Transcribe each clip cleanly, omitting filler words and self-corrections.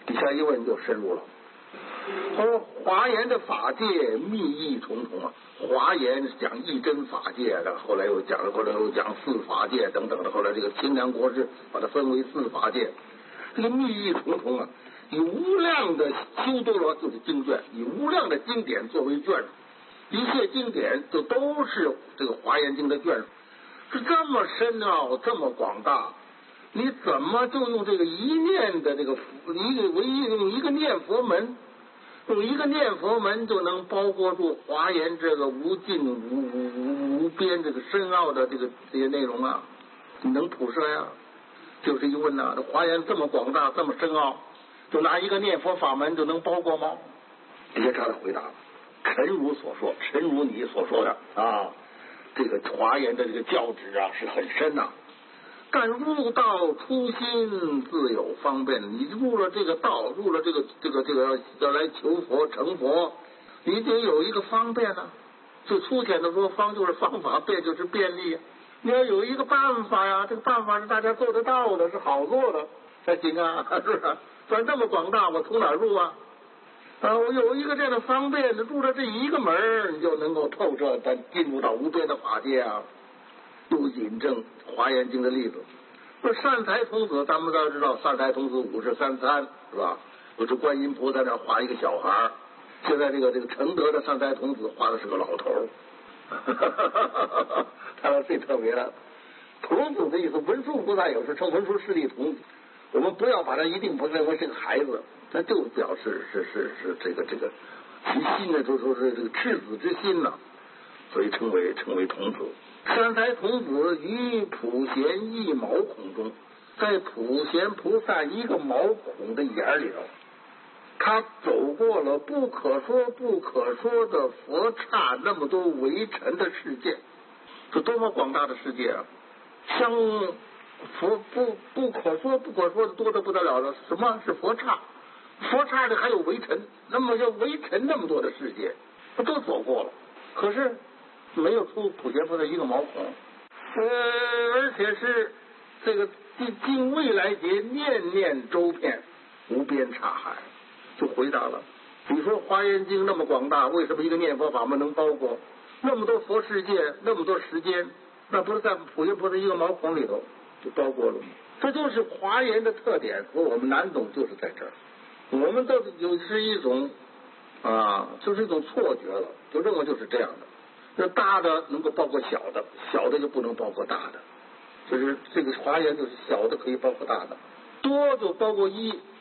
下一问就深入了。他说华严的法界密意重重啊，华严讲一真法界的，后来又讲四法界等等的，后来这个清凉国师把它分为四法界，这个密意重重啊，以无量的修多罗就是经卷，以无量的经典作为卷，一切经典就都是这个华严经的卷，是这么深奥，这么广大。你怎么就用这个一念的这个用一个念佛门，用一个念佛门就能包括住华严这个无尽无边这个深奥的这些内容啊？你能普摄呀？就是一问呐，这华严这么广大，这么深奥，就拿一个念佛法门就能包括吗？底下这样回答了：诚如所说，诚如你所说的啊，这个华严的这个教旨啊是很深呐。但入道初心自有方便，你入了这个道，入了这个要来求佛成佛，你得有一个方便啊。最粗浅的说，方就是方法，便就是便利啊。你要有一个办法呀，这个办法是大家做得到的，是好做的才行啊，是不是？不然这么广大，我从哪入啊？我有一个这样的方便，入了这一个门，你就能够透彻的进入到无边的法界啊。又引证华严经的例子，说善财童子，咱们都知道善财童子53参是吧？不是观音菩萨那画一个小孩，现在这个承德的善财童子画的是个老头，他说最特别了。童子的意思，文殊菩萨有时称文殊师利童子，我们不要把他一定不认为是个孩子，他就表示是这个其心呢，就说是这个赤子之心呐，所以称为童子。善财童子于普贤一毛孔中，在普贤菩萨一个毛孔的眼里头，他走过了不可说的佛刹那么多微尘的世界，这多么广大的世界啊！像佛不可说的多得不得了了。什么是佛刹？佛刹里还有微尘，那么叫微尘那么多的世界，他都走过了，可是没有出普贤菩萨一个毛孔，而且是这个尽未来劫念念周遍，无边刹海，就回答了。你说华严经那么广大，为什么一个念佛法门能包括那么多佛世界，那么多时间？那不是在普贤菩萨一个毛孔里头就包括了吗？这就是华严的特点，和我们难懂就是在这儿。我们都是一种就是一种错觉了，就认为就是这样的。那大的能够包括小的，小的就不能包括大的，就是这个华严就是小的可以包括大的，多就包括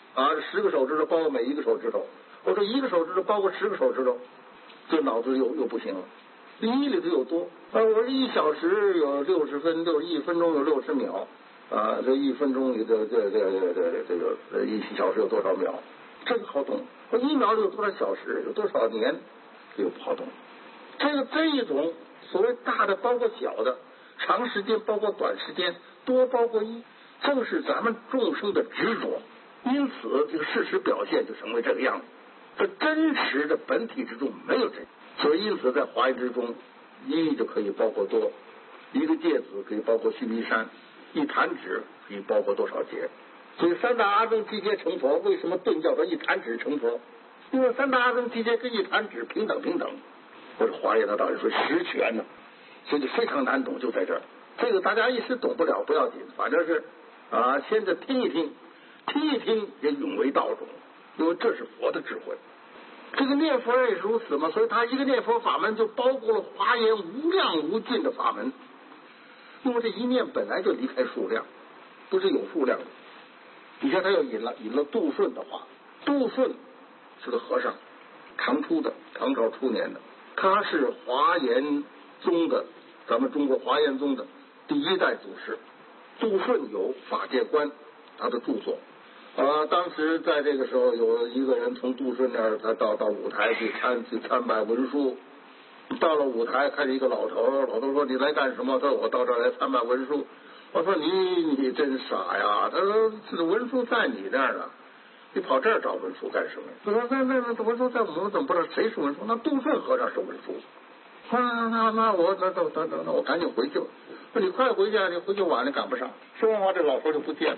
10个手指头包括每一个手指头，或者1个手指头包括10个手指头，这脑子又不行了。一里头有多我1小时有60分，1分钟有60秒这1分钟里的这个1小时有多少秒，这个好懂。1秒里有多少小时，有多少年，这个不好懂。这一种所谓大的包括小的，长时间包括短时间，多包括一，正是咱们众生的执着，因此这个事实表现就成为这个样子。这真实的本体之中没有这，所以因此在华严之中，一就可以包括多，一个芥子可以包括须弥山，一弹指可以包括多少劫。所以三大阿僧祇劫成佛，为什么顿叫做一弹指成佛？因为三大阿僧祇劫跟一弹指平等。或者华严的道理说实权呢，所以非常难懂，就在这儿。这个大家一时懂不了不要紧，反正是先着听一听也永为道种，因为这是佛的智慧。这个念佛也是如此嘛，所以他一个念佛法门就包括了华严无量无尽的法门。因为这一念本来就离开数量，不是有数量的。底下他又引了杜顺的话，杜顺是个和尚，唐朝初年的，他是华严宗的，咱们中国华严宗的第1代祖师。杜顺有法界观，他的著作。当时在这个时候，有一个人从杜顺那儿，他到舞台去参拜文殊。到了舞台，看见一个老头说：“你来干什么？”他说：“我到这儿来参拜文殊。”我说：“你真傻呀！”他说：“这文殊在你那儿呢，你跑这儿找文殊干什么？”他说：“那文殊在我们怎么不知道谁是文殊？那杜顺和尚是文殊。”那我赶紧回去吧。说你快回去啊！你回去晚了赶不上。说完话，这老头就不见了。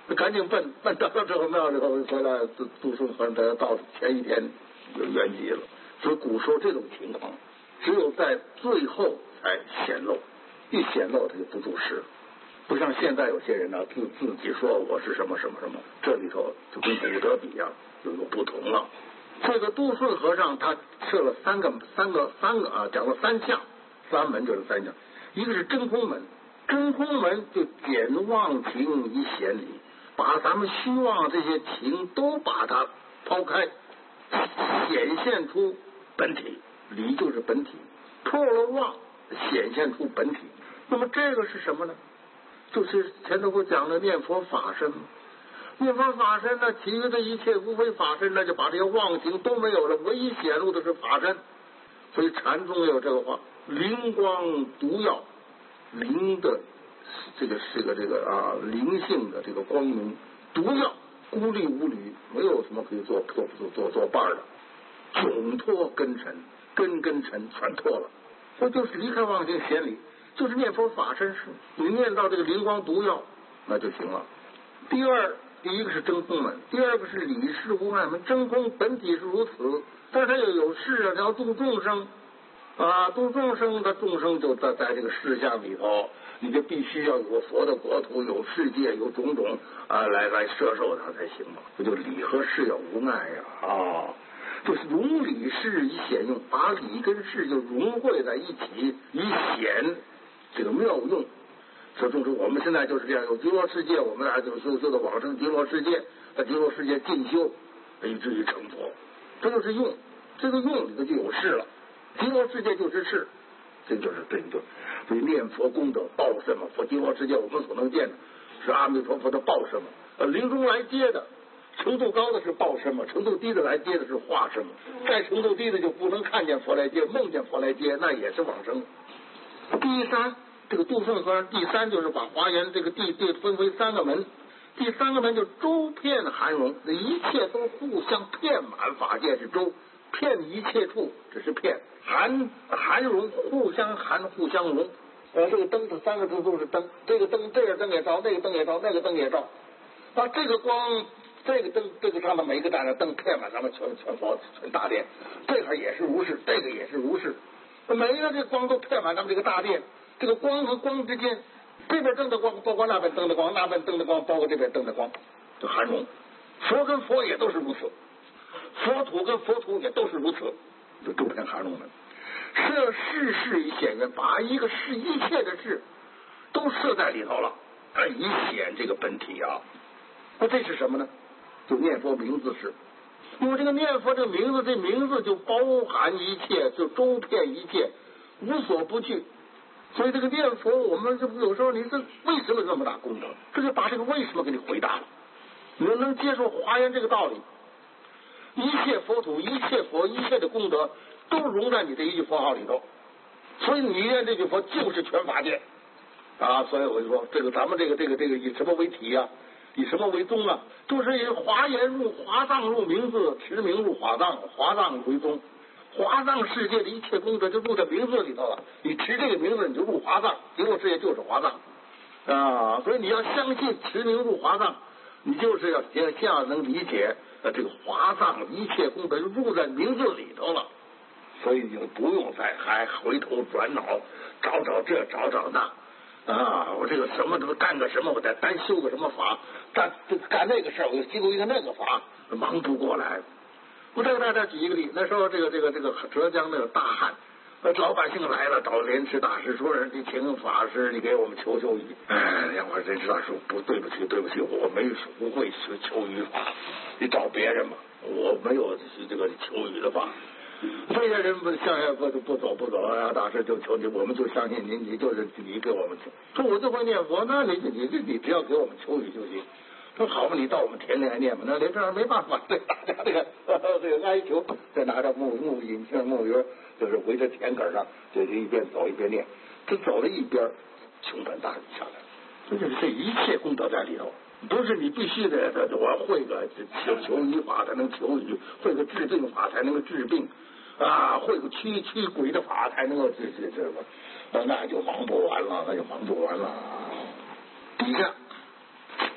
赶紧奔到了这个庙里头回来，杜顺和尚到前一天就圆寂了。所以古时候这种情况，只有在最后才显露，一显露他就不住世。不像现在有些人呢，自己说我是什么什么什么，这里头就跟古德比啊，就有不同了。这个杜顺和尚他设了三个啊，讲了三项，三门就是三项，一个是真空门，真空门就减妄情以显理，把咱们虚妄这些情都把它抛开，显现出本体，理就是本体，破了妄，显现出本体。那么这个是什么呢？就是前头我讲的念佛法身，念佛法身呢，其余的一切无非法身，那就把这些妄情都没有了，唯一显露的是法身。所以禅宗有这个话：灵光毒药，灵的这个灵性的这个光明，毒药孤立无履，没有什么可以做伴的，总脱根尘，根尘全脱了，这就是离开妄境显理。就是念佛法身是，你念到这个灵光毒药，那就行了。第一个是真空门，第二个是理事无碍门。真空本体是如此，但是它又有事啊，它要度众生啊，度众生，它众生就在这个事项里头，你就必须要有佛的国土，有世界，有种种啊，来摄受它才行嘛。这就理和事要无碍呀啊。就是融理事以显用，把理跟事就融汇在一起，以显这个妙用。所以就是我们现在就是这样，有极乐世界，我们俩就修的往生极乐世界，在极乐世界进修，以至于成佛。这就是用，这个用里头就有事了。极乐世界就是事，这就是对。所以念佛功德报什么？佛极乐世界我们所能见的是阿弥陀佛的报什么？临终来接的。程度高的是报什么，程度低的来接的是化什么。再程度低的就不能看见佛来接，梦见佛来接，那也是往生。第三，这个杜顺和尚第三就是把华严这个地分为三个门，第三个门就周遍含容，一切都互相遍满，法界是周，遍一切处，只是遍，含容，互相含，互相容。这个灯，这三个灯都是灯，这个灯这个灯也照，那个灯也照，那个灯也照，把这个光。这个灯，这个上面每一个盏的灯片满咱们全佛全大殿，这个也是如是，这个也是如是，每一个这光都片满咱们这个大殿。这个光和光之间，这边灯的光包括那边灯的光，那边灯的光包括这边灯的光，就含容。佛跟佛也都是如此，佛土跟佛土也都是如此，就周遍含容的。设事以显缘，把一切的事都设在里头了，以显这个本体啊。那这是什么呢？就念佛名字是，因为这个念佛这个名字，这名字就包含一切，就周遍一切，无所不具。所以这个念佛，我们这有时候你这为什么这么大功德？这就把这个为什么给你回答了。你们能接受华严这个道理，一切佛土、一切佛、一切的功德都融在你这一句佛号里头。所以你念这句佛就是全法界啊！所以我就说，这个咱们这个以什么为体啊？以什么为宗啊？就是以华严入华藏入名字，持名入华藏，华藏为宗。华藏世界的一切功德就入在名字里头了。你持这个名字，你就入华藏，极乐世界就是华藏啊！所以你要相信持名入华藏，你就是要先要能理解这个华藏一切功德就入在名字里头了。所以你就不用再还回头转脑找这找那。啊，我这个什么都干个什么，我再单修个什么法，干那个事儿，我又修一个那个法，忙不过来。我再给大家举一个例，那时候这个浙江那个大旱，老百姓来了，找莲池大师说：“你请法师，你给我们求雨。”我说莲池大师不，对不起，我不会求雨法，你找别人吧，我没有这个求雨的法。这些人不向下不走啊！大师就求你，我们就相信您，你就是你给我们求。说我就会念佛，那你只要给我们求雨就行。说好吧，你到我们田里来念吧。那连这样没办法，对大家这个哀求，再拿着木引擎木鱼，就是围着田埂上，就是一边走一边念。这走了一边，倾盆大雨下来，这就是这一切功德在里头。不是你必须得我要会个求雨法才能求雨，会个治病法才能够治病啊，会个驱鬼的法才能够治这个，那就忙不完了，底下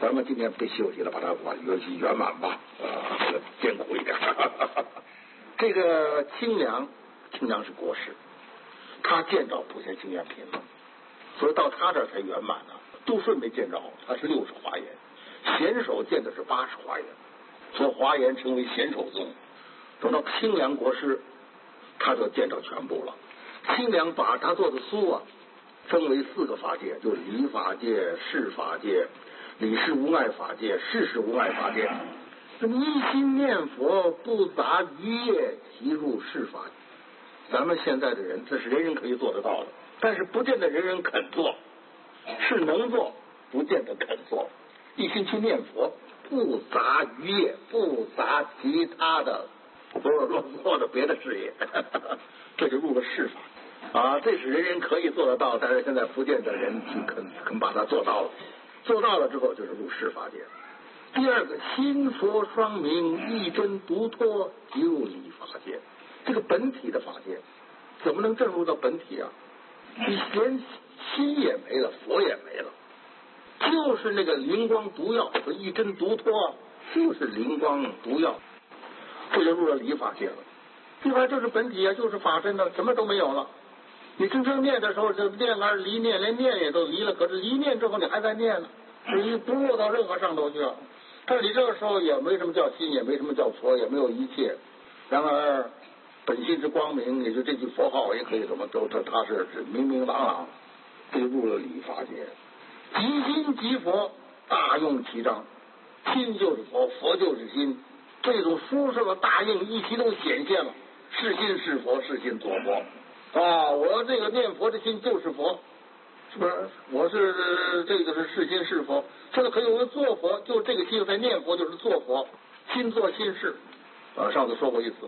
咱们今天别休息了，把它圆满吧，这个艰苦一点。这个清凉是国师，他见着普贤行愿品了，所以到他这儿才圆满呢。杜顺没见着，他是60华严，贤首见的是80华严，所以华严称为贤首宗。等到清凉国师，他就见着全部了。清凉把他做的书啊，分为4个法界，就是理法界、事法界、理事无碍法界、事事无碍法界。那么一心念佛，不杂于业，即入事法。咱们现在的人，这是人人可以做得到的，但是不见得人人肯做，是能做，不见得肯做。一心去念佛，不杂于业，不杂其他的啰嗦的别的事业，这就入了事法啊！这是人人可以做得到，但是现在不见得人肯把它做到了。做到了之后，就是入事法界。第二个，心佛双明，一真独脱，即入理法界。这个本体的法界，怎么能证入到本体啊？你连心也没了，佛也没了，就是那个灵光独耀，一真独脱，就是灵光独耀，这就入了理法界了。理法就是本体啊，就是法身的，什么都没有了。你真正念的时候，就念完离念，连念也都离了。可是离念之后，你还在念呢，你不落到任何上头去了。但是你这个时候也没什么叫心，也没什么叫佛，也没有一切。然而本性之光明，也就这句佛号也可以这么都，它是明明朗朗，这就入了理法界。即心即佛，大用其章。心就是佛，佛就是心，这种殊胜的大应一起都显现了。是心是佛，是心作佛啊！我这个念佛的心就是佛，是不是？我是这个是心是佛，现在可以我做佛，就这个心在念佛就是做佛，心做心事。上次说过一次，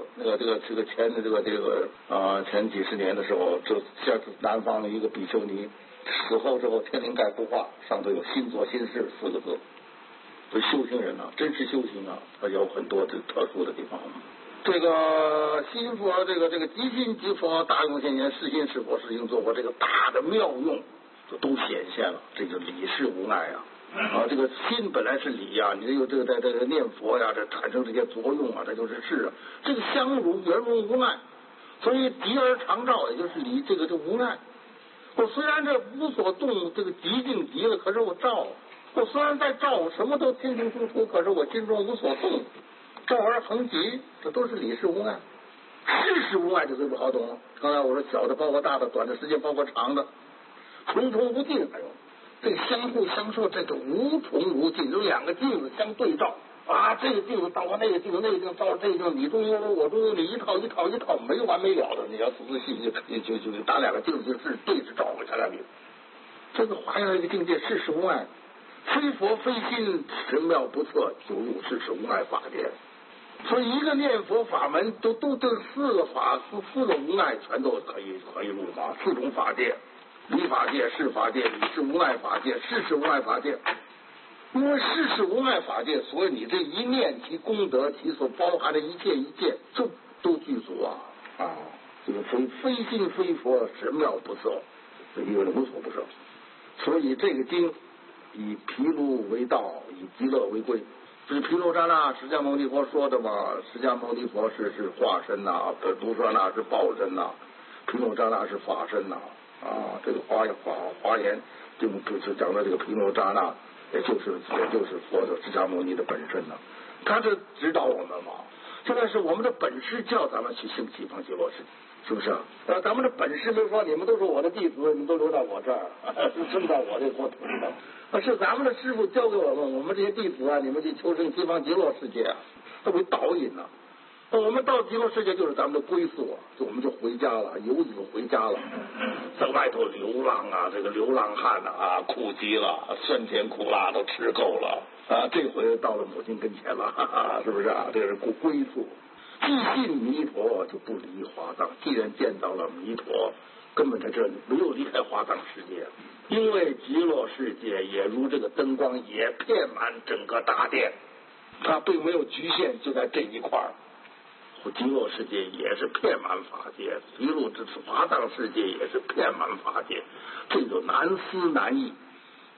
前几十年的时候，这下次南方的一个比丘尼死后之后，天灵盖布画上头有心做心事4个字。这修行人啊，真是修行啊，他有很多这特殊的地方。这个心佛，这个即心即佛，大用现前，是心是佛，是心作佛，这个大的妙用就都显现了。这就理事无碍啊！这个心本来是理啊，你有这个在这个念佛呀，这产生这些作用啊，这就是事啊。这个相如圆融无碍，所以极而常照，也就是理这个就无碍。我虽然这无所动，这个极境极了，可是我照。我虽然在照，什么都清清楚楚，可是我心中无所动，照而恒极，这都是理事无碍。事事无碍就最不好懂了。刚才我说小的包括大的，短的时间包括长的，重重无尽，还有这个相互相说，这个无穷无尽，有2个镜子相对照啊，这个镜子照那个镜子，那个镜子照这个镜子，你中有我中有你，一套没完没了的。你要仔细就打2个镜子是对着照个2个镜子。这个华严这个境界，事事无碍。非佛非心，神妙不测，就入事事无碍法界。所以一个念佛法门都这4个法4个无碍全都可以入法，4种法界：理法界、事法界、理事无碍法界、事事无碍法界。因为事事无碍法界，所以你这一念其功德，其所包含的一切就都具足啊！这个非心非佛，神妙不测，一个人无所不摄。所以这个经以毗卢为道，以极乐为归。这是毗卢遮那释迦牟尼佛说的嘛？释迦牟尼佛是化身呐，卢舍那是报身呐，毗卢遮那是法身呐。这个华严就是讲的这个毗卢遮那，也就是佛的释迦牟尼的本身呐。他是指导我们嘛。现在是我们的本师叫咱们去兴西方极乐世界，是不是啊？咱们的本师没说你们都是我的弟子，你们都留到我这儿，升到我这国土里头。是咱们的师傅教给我们这些弟子啊，你们去求生西方极乐世界啊，作为导引呢。我们到极乐世界就是咱们的归宿，我们就回家了，游子回家了，在外头流浪啊，这个流浪汉啊，苦极了，酸甜苦辣都吃够了啊，这回到了母亲跟前了，是不是啊？这是归宿。既信弥陀，就不离华藏。既然见到了弥陀，根本在这里没有离开华藏世界，因为极乐世界也如这个灯光，也遍满整个大殿，它并没有局限就在这一块儿。极乐世界也是遍满法界，一路至华藏世界也是遍满法界，这就难思难议。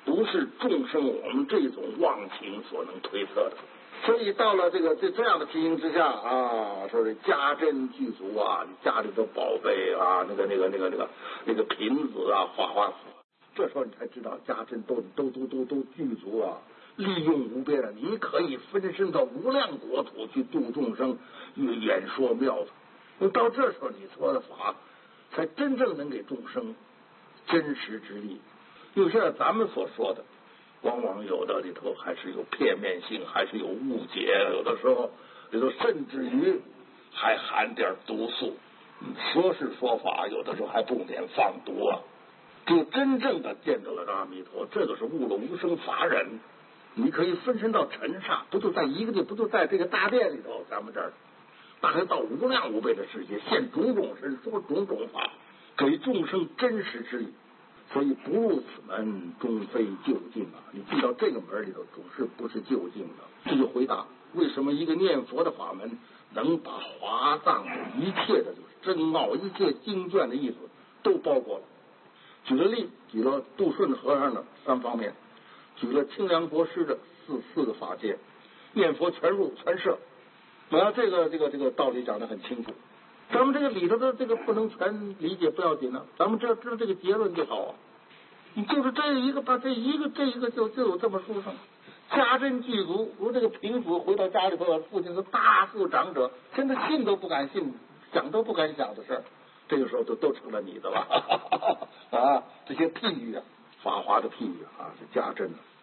不是众生我们这种妄情所能推测的。所以到了这样的情形之下啊，说是家珍具足啊，家里的宝贝啊，那个瓶子啊，花，这时候你才知道家珍都具足啊，利用无边了。你可以分身到无量国土去度众生，演说妙法。到这时候你说的法，才真正能给众生真实之力。因为现在咱们所说的，往往有的里头还是有片面性，还是有误解，有的时候里头甚至于还含点毒素。说是说法，有的时候还不免放毒啊。就真正的见到了阿弥陀，这个是悟了无生法忍。你可以分身到尘刹，不就在一个地，不就在这个大殿里头，咱们这儿大概到无量无边的世界，现种种身，说种种法，给众生真实之力。所以不入此门，终非究竟啊！你进到这个门里头，总是不是究竟的。这就回答为什么一个念佛的法门能把华藏的一切的真奥、一切经卷的意思都包括了。举了例，举了杜顺和尚的3方面，举了清凉国师的四个法界，念佛全入全摄。这个道理讲得很清楚。咱们这个里头的这个不能全理解不要紧了，咱们知道这个结论就好啊。你就是这一个把这一个就有这么殊胜，家珍具足。如这个贫妇回到家里头，父亲是大富长者，现在信都不敢信，想都不敢想的事儿，这个时候都成了你的了啊！这些譬喻啊，法华的譬喻啊，是家珍的。